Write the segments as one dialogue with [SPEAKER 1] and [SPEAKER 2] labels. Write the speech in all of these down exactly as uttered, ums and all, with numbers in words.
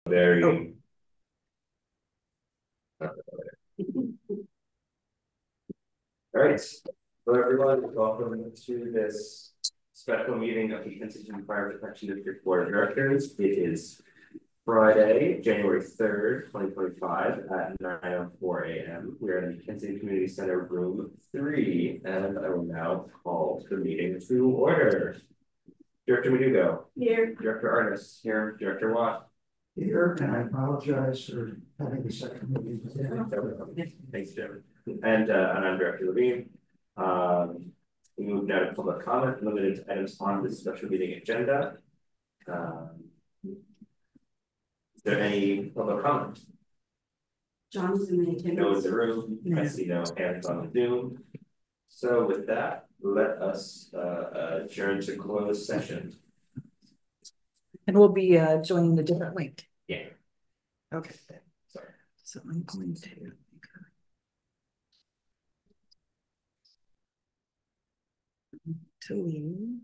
[SPEAKER 1] Very. All right, so everyone, welcome to this special meeting of the Kensington Fire Protection District Board of Directors. It is Friday, January third, twenty twenty-five at nine oh four A M. We are in the Kensington Community Center, room three, and I will now call the meeting to order. Director Medugo. Here. Director Artis. Here. Director Watt.
[SPEAKER 2] Here, and I apologize for having the second meeting.
[SPEAKER 1] Thanks, Jim. And, uh, and I'm Director Levine. Um, we move now to public comment, limited to items on the special meeting agenda. Um, is there any public comment?
[SPEAKER 3] John's in the attendance.
[SPEAKER 1] No in the room.
[SPEAKER 3] No.
[SPEAKER 1] I see no hands on the Zoom. So with that, let us uh, adjourn to closed session.
[SPEAKER 4] And we'll be uh, joining a different link.
[SPEAKER 1] Yeah.
[SPEAKER 4] Okay.
[SPEAKER 1] Sorry.
[SPEAKER 4] So I'm going to. To leave.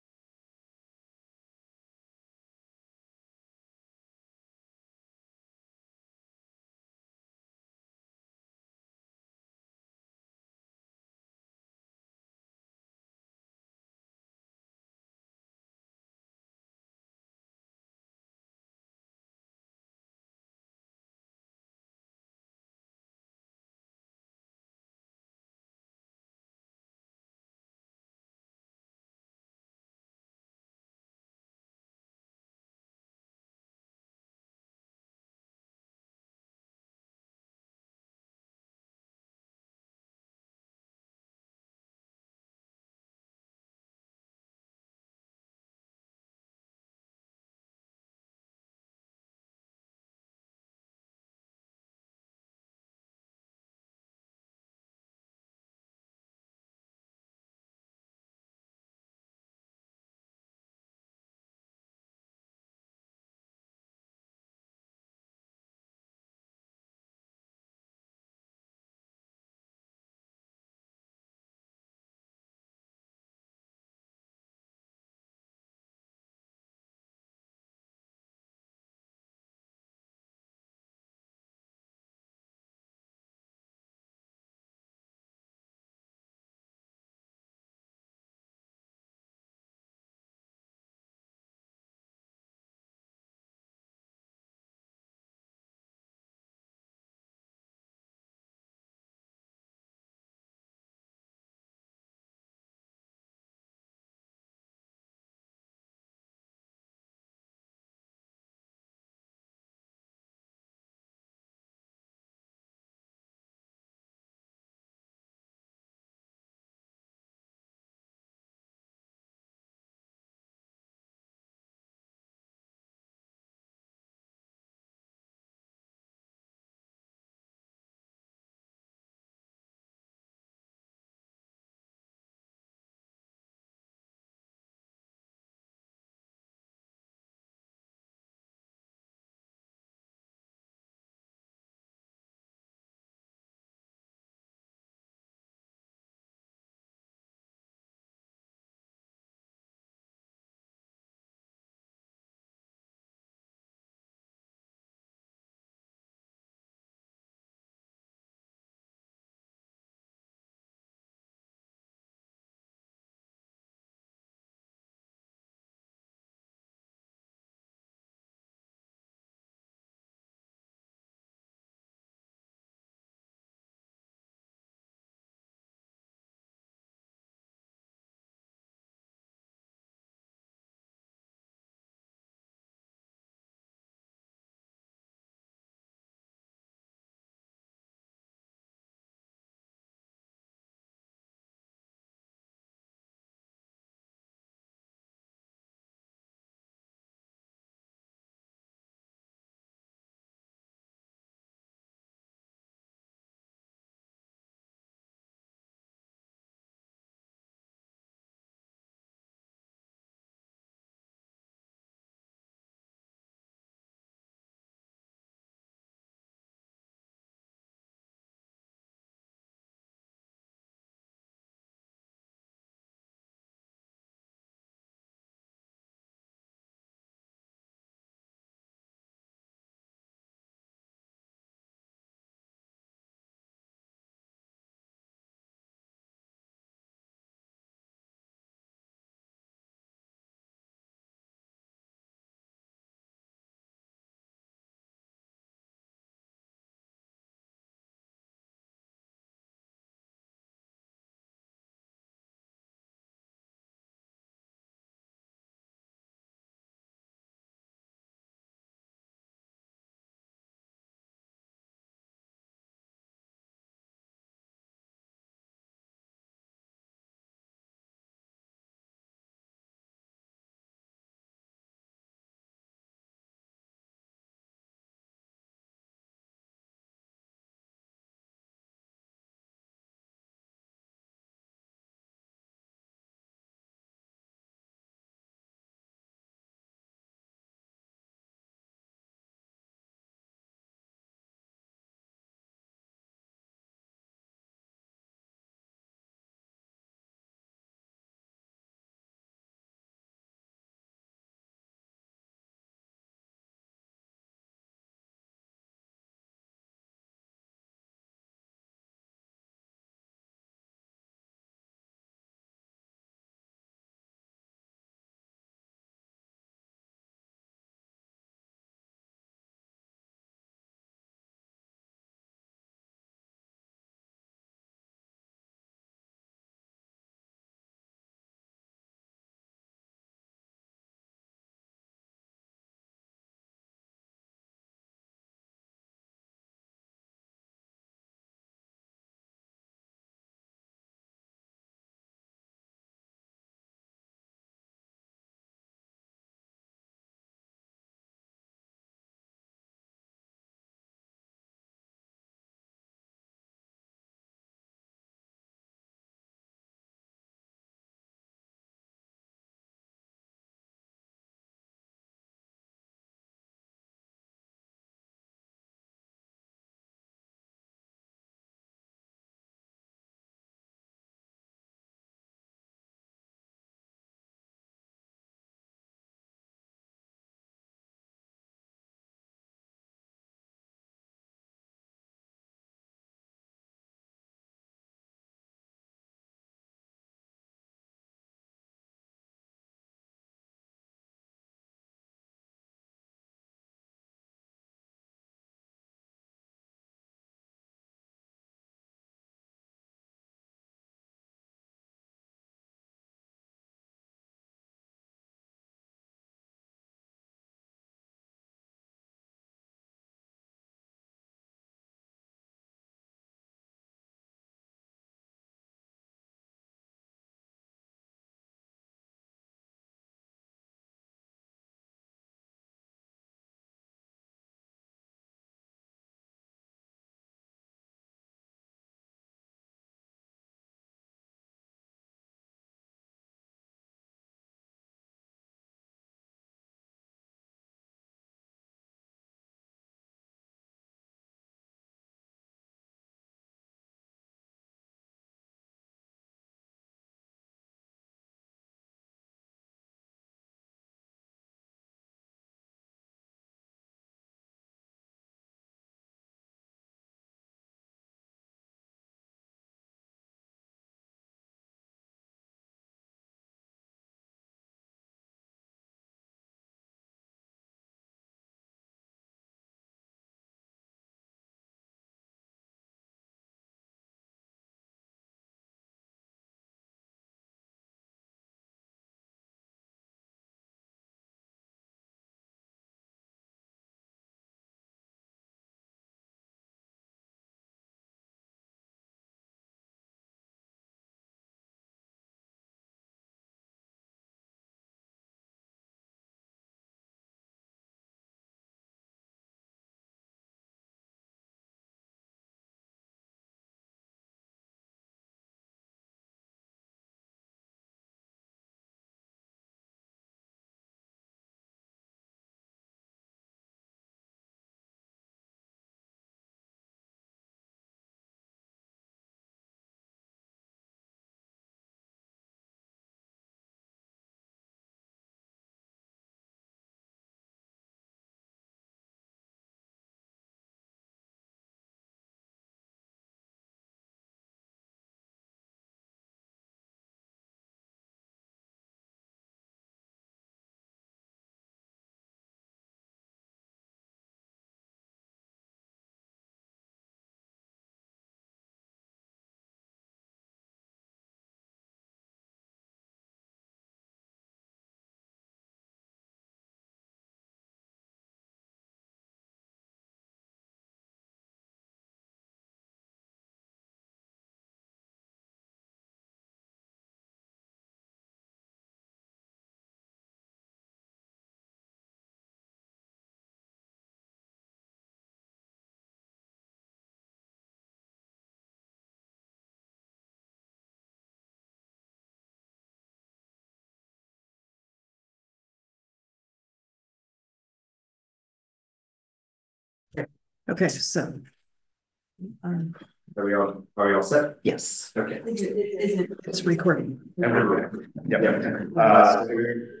[SPEAKER 4] Okay, so. Um,
[SPEAKER 1] Are we all, are we all set?
[SPEAKER 4] yes,
[SPEAKER 1] Okay.
[SPEAKER 3] Is it, is it?
[SPEAKER 4] it's recording.
[SPEAKER 1] Everywhere.
[SPEAKER 5] Yep.
[SPEAKER 1] Yep. Uh, so we're-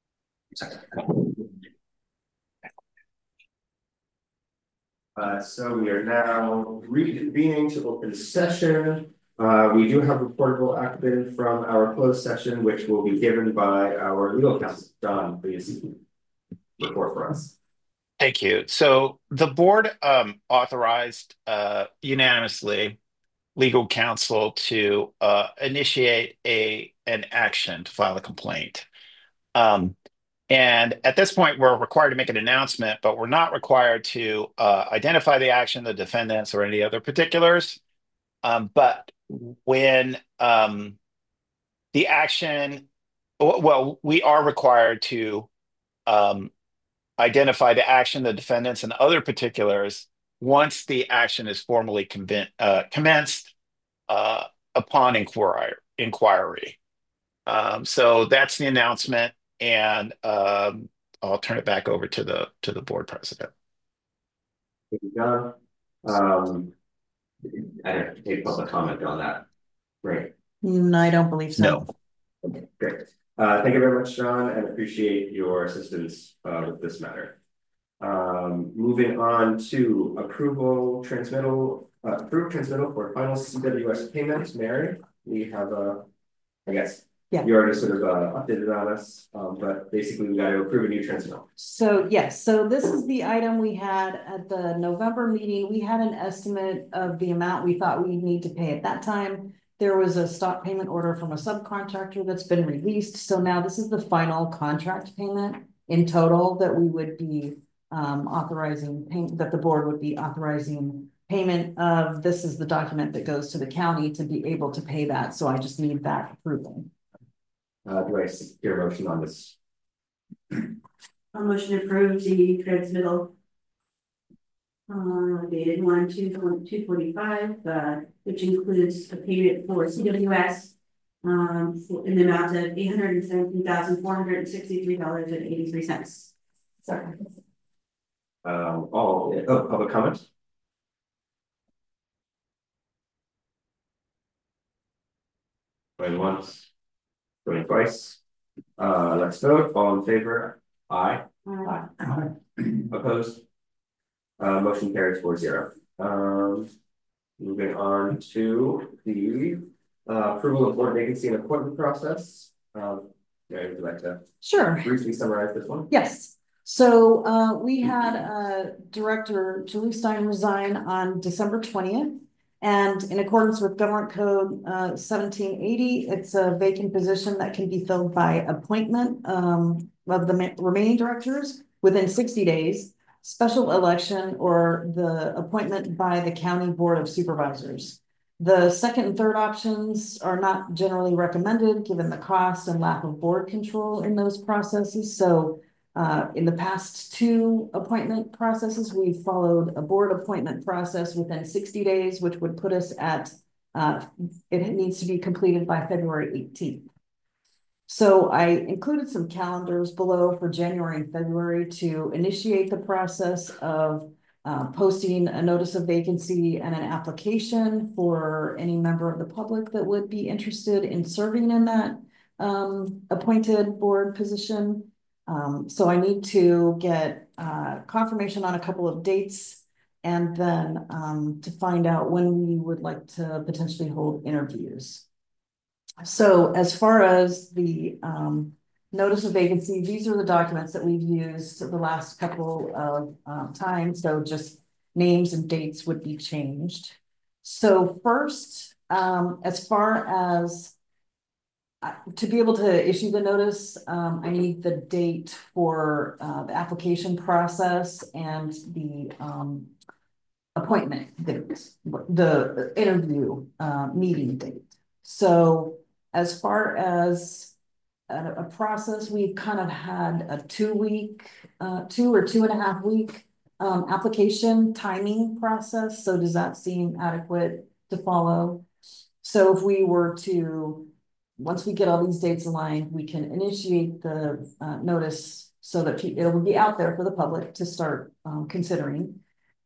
[SPEAKER 1] Uh, so we are now reconvening to open session. Uh, we do have reportable action from our closed session, which will be given by our legal counsel. John, please report for us.
[SPEAKER 5] Thank you. So the board um, authorized uh, unanimously legal counsel to uh, initiate a an action to file a complaint. Um, and at this point, we're required to make an announcement, but we're not required to uh, identify the action, the defendants, or any other particulars. Um, but when um, the action, well, we are required to um, identify the action, the defendants, and other particulars once the action is formally conven- uh, commenced uh, upon inquiry. inquiry. Um, so that's the announcement, and um, I'll turn it back over to the to the board president.
[SPEAKER 1] Thank you, John. Um, I don't have to take public comment on that. Right.
[SPEAKER 4] Mm, I don't believe so.
[SPEAKER 5] No.
[SPEAKER 1] Okay, great. Uh, thank you very much, John, and appreciate your assistance uh, with this matter. Um, moving on to approval transmittal, uh, approved transmittal for final C W S payments. Mary, we have a, I guess,
[SPEAKER 4] yeah,
[SPEAKER 1] you already sort of uh, updated on us, um, but basically we got to approve a new transmittal.
[SPEAKER 4] So yes, so this is the item we had at the November meeting. We had an estimate of the amount we thought we'd need to pay at that time. There was a stop payment order from a subcontractor that's been released. So now this is the final contract payment in total that we would be um, authorizing, pay that the board would be authorizing payment of. This is the document that goes to the county to be able to pay that. So I just need that approval.
[SPEAKER 1] Uh, do I hear a motion on this?
[SPEAKER 3] A motion to approve the transmittal. Uh, dated one, two, two forty-five, uh, which includes a payment for C W S um, in the amount of eight hundred seventeen thousand four hundred sixty-three dollars and eighty-three cents. Sorry.
[SPEAKER 1] Um, all oh, public comment. Going once, going twice. Uh, let's vote. All in favor? Aye.
[SPEAKER 3] Uh,
[SPEAKER 1] Aye. Opposed? Uh, motion carries four zero. Um, moving on to the uh, approval of board vacancy and appointment process. Um, Mary, would you like to
[SPEAKER 4] Sure.
[SPEAKER 1] briefly summarize this one?
[SPEAKER 4] Yes. So uh, we had uh, Director Julie Stein resign on December twentieth. And in accordance with Government Code uh, seventeen eighty, it's a vacant position that can be filled by appointment um, of the remaining directors within sixty days, special election, or the appointment by the County Board of Supervisors. The second and third options are not generally recommended given the cost and lack of board control in those processes. So Uh, in the past two appointment processes, we've followed a board appointment process within sixty days, which would put us at, uh, it needs to be completed by February eighteenth. So I included some calendars below for January and February to initiate the process of uh, posting a notice of vacancy and an application for any member of the public that would be interested in serving in that um, appointed board position. Um, so I need to get uh, confirmation on a couple of dates and then um, to find out when we would like to potentially hold interviews. So as far as the um, notice of vacancy, these are the documents that we've used the last couple of um, times. So just names and dates would be changed. So first, um, as far as Uh, to be able to issue the notice, um, I need the date for uh, the application process and the um, appointment date, the interview uh, meeting date. So as far as a, a process, we've kind of had a two week, uh, two or two and a half week um, application timing process. So does that seem adequate to follow? So if we were to Once we get all these dates aligned, we can initiate the uh, notice so that it will be out there for the public to start um, considering.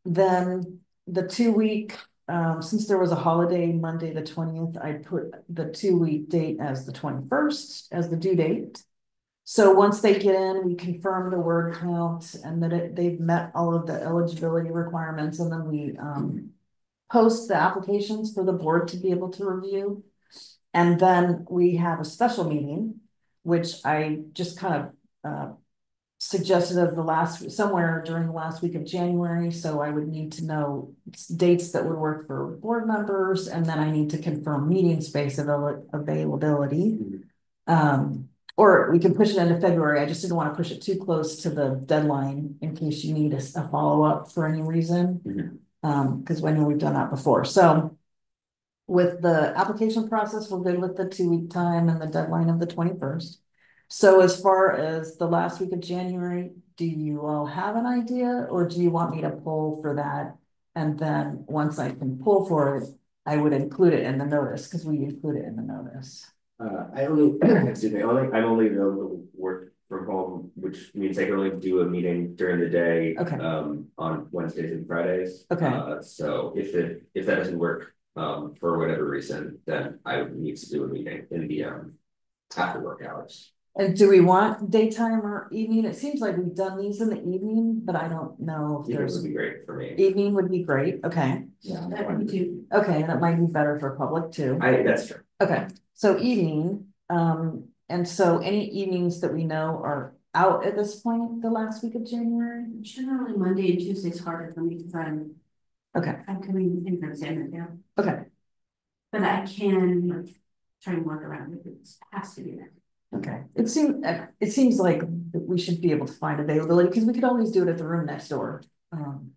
[SPEAKER 4] then the two week, um, since there was a holiday, Monday, the twentieth, I put the two week date as the twenty-first as the due date. So once they get in, we confirm the word count and that it, they've met all of the eligibility requirements, and then we, um, post the applications for the board to be able to review. And then we have a special meeting, which I just kind of, uh, suggested of the last, somewhere during the last week of January, so I would need to know dates that would work for board members, and then I need to confirm meeting space avail- availability.
[SPEAKER 1] Mhm.
[SPEAKER 4] Um, or we can push it into February. I just didn't want to push it too close to the deadline in case you need a, a follow-up for any reason.
[SPEAKER 1] Mhm.
[SPEAKER 4] Um, because I know we've done that before, so with the application process, we're good with the two-week time and the deadline of the twenty-first. So as far as the last week of January, do you all have an idea, or do you want me to pull for that? And then once I can pull for it, I would include it in the notice, because we include it in the notice.
[SPEAKER 1] Uh, I only, excuse me, only, I'm only available to work from home, which means I can only do a meeting during the day.
[SPEAKER 4] Okay.
[SPEAKER 1] Um, on Wednesdays and Fridays.
[SPEAKER 4] Okay.
[SPEAKER 1] Uh, so if it, if that doesn't work, um, for whatever reason, then I would need to do a meeting in the, um, after work hours.
[SPEAKER 4] And do we want daytime or evening? It seems like we've done these in the evening, but I don't know if
[SPEAKER 1] Evening
[SPEAKER 4] there's.
[SPEAKER 1] would be great for me.
[SPEAKER 4] Evening would be great, okay.
[SPEAKER 3] Yeah, that would be too.
[SPEAKER 4] Okay, that might be better for public too.
[SPEAKER 1] I, that's true.
[SPEAKER 4] Okay, so evening, um, and so any evenings that we know are out at this point, the last week of January?
[SPEAKER 3] Generally, Monday and Tuesday is harder for me because I'm,
[SPEAKER 4] Okay,
[SPEAKER 3] I'm coming in from San Mateo,
[SPEAKER 4] okay,
[SPEAKER 3] but I can like, try and work around it. It has to be there.
[SPEAKER 4] okay. It seems, it seems like we should be able to find availability, because we could always do it at the room next door. Um,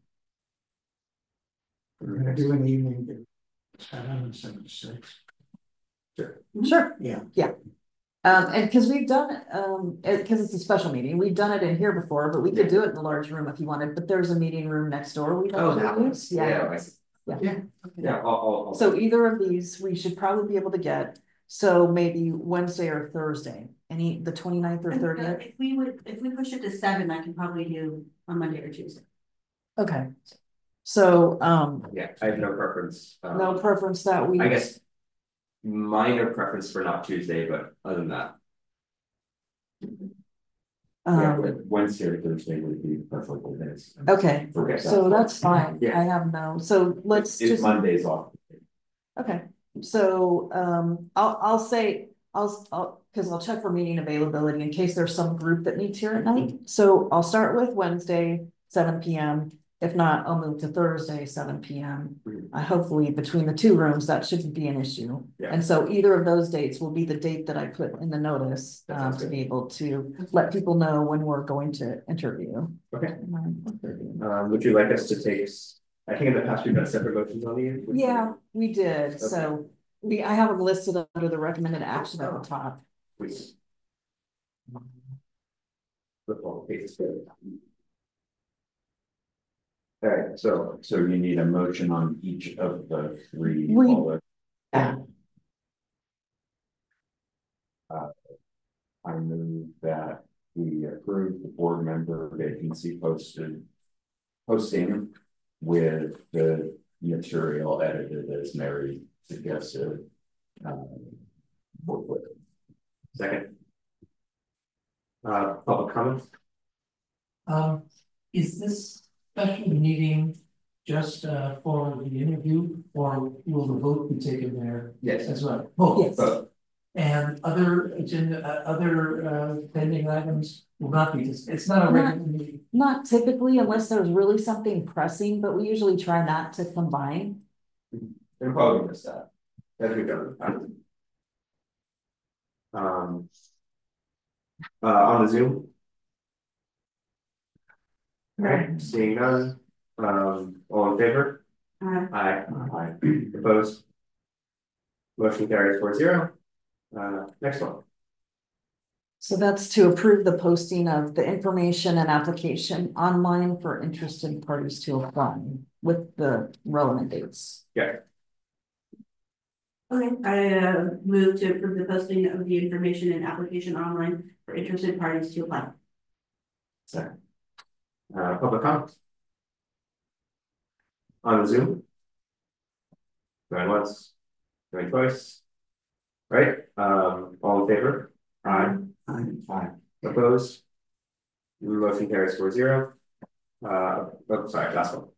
[SPEAKER 2] We're gonna do an evening at seven and seven to six.
[SPEAKER 4] Sure,
[SPEAKER 2] Yeah.
[SPEAKER 4] yeah. Um, and because we've done, um, because it's a special meeting, we've done it in here before, but we could do it in the large room if you wanted, but there's a meeting room next door. We
[SPEAKER 1] Oh,
[SPEAKER 4] don't
[SPEAKER 1] that one.
[SPEAKER 4] use,
[SPEAKER 1] Yeah,
[SPEAKER 4] yeah,
[SPEAKER 1] I see.
[SPEAKER 4] yeah.
[SPEAKER 1] Yeah, yeah, I'll, I'll, I'll.
[SPEAKER 4] So either of these, we should probably be able to get, so maybe Wednesday or Thursday, any, the 29th or
[SPEAKER 3] And, uh,
[SPEAKER 4] thirtieth,
[SPEAKER 3] If we would, if we push it to seven, I can probably do on Monday or Tuesday.
[SPEAKER 4] okay. So, um,
[SPEAKER 1] Yeah, I have no preference. um,
[SPEAKER 4] no preference that week.
[SPEAKER 1] I guess. Minor preference for not Tuesday, but other than that. Yeah,
[SPEAKER 4] Um,
[SPEAKER 1] but Wednesday or Thursday would be preferable days.
[SPEAKER 4] okay,
[SPEAKER 1] Okay.
[SPEAKER 4] so that's fine,
[SPEAKER 1] Yeah.
[SPEAKER 4] I have no, so let's
[SPEAKER 1] If
[SPEAKER 4] just.
[SPEAKER 1] Monday's off.
[SPEAKER 4] Okay, so, um, I'll, I'll say, I'll, I'll, cause I'll check for meeting availability in case there's some group that meets here at night. So I'll start with Wednesday, seven P M. If not, I'll move to Thursday, seven P M.
[SPEAKER 1] Mhm.
[SPEAKER 4] Uh, hopefully between the two rooms, that shouldn't be an issue.
[SPEAKER 1] Yeah.
[SPEAKER 4] And so either of those dates will be the date that I put in the notice,
[SPEAKER 1] That
[SPEAKER 4] um,
[SPEAKER 1] sounds
[SPEAKER 4] to
[SPEAKER 1] good.
[SPEAKER 4] be able to let people know when we're going to interview.
[SPEAKER 1] Okay. Um, would you like us to take, I think in the past we've done separate motions on these?
[SPEAKER 4] Yeah, we did, so we, I have them listed under the recommended action at the top.
[SPEAKER 1] We. Flip all the pages. Alright, so,
[SPEAKER 6] So you need a motion on each of the three.
[SPEAKER 4] We-
[SPEAKER 6] bullet-
[SPEAKER 4] Yeah.
[SPEAKER 6] Uh, I move that we approve the board member vacancy posted. Posting with the material edited as Mary suggested. um, booklet.
[SPEAKER 1] second. Uh, public comments?
[SPEAKER 7] Um, is this special meeting just uh for the interview, or will the vote be taken there
[SPEAKER 1] Yes.
[SPEAKER 7] as well? Both.
[SPEAKER 4] Yes.
[SPEAKER 1] Both.
[SPEAKER 7] And other agenda, uh, other uh pending items will not be, dis- it's not a
[SPEAKER 4] Not-
[SPEAKER 7] regular meeting.
[SPEAKER 4] Not typically unless there's really something pressing, but we usually try not to combine.
[SPEAKER 1] They're probably missed that. That'd be good. Um. Uh, on the Zoom? Alright, seeing none, um, all in favor?
[SPEAKER 3] Uh,
[SPEAKER 1] Aye. Aye. Opposed? Motion carries four zero. Uh, next one.
[SPEAKER 4] So that's to approve the posting of the information and application online for interested parties to apply with the relevant dates.
[SPEAKER 1] Yeah,
[SPEAKER 3] Okay, I uh move to approve the posting of the information and application online for interested parties to apply.
[SPEAKER 1] second. Uh, public comments? on the Zoom? Going once, going twice. Right, um, all in favor? Aye.
[SPEAKER 2] Aye.
[SPEAKER 6] Aye.
[SPEAKER 1] Opposed? Motion carries four zero. Uh, oh, sorry, last one.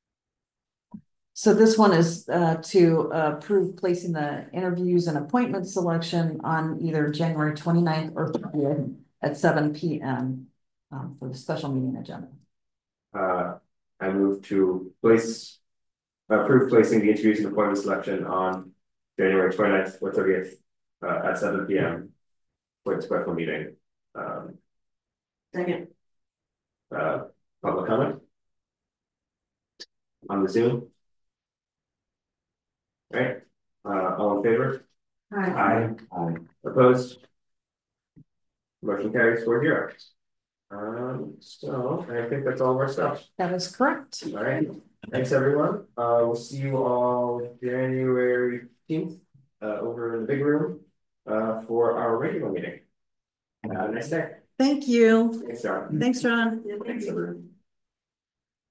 [SPEAKER 4] So this one is uh to uh, approve placing the interviews and appointment selection on either January 29th or thirtieth at seven P M. Um, for the special meeting agenda.
[SPEAKER 1] Uh, I move to place, approve placing the interviews and appointment selection on January 29th or thirtieth uh, at seven P M for the special meeting. Um,
[SPEAKER 3] Second.
[SPEAKER 1] uh, public comment on the Zoom. Right, uh, all in favor?
[SPEAKER 3] Aye.
[SPEAKER 1] Aye.
[SPEAKER 6] Aye.
[SPEAKER 1] Opposed? Motion carries four zero. Um, so I think that's all of our stuff.
[SPEAKER 4] That is correct.
[SPEAKER 1] All right, thanks everyone. Uh, we'll see you all January fifteenth uh, over in the big room uh, for our regular meeting. Have a nice day.
[SPEAKER 4] Thank you.
[SPEAKER 1] Thanks, John.
[SPEAKER 4] Thanks, John.
[SPEAKER 1] Thanks, everyone.